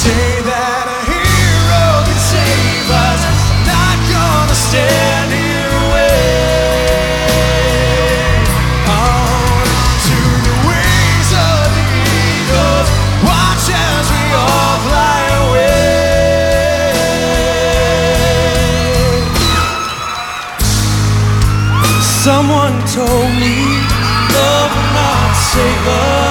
say that a hero can save us. Not gonna stand here and wait. On to the wings of the eagles, watch as we all fly away. Someone told me love will not save us.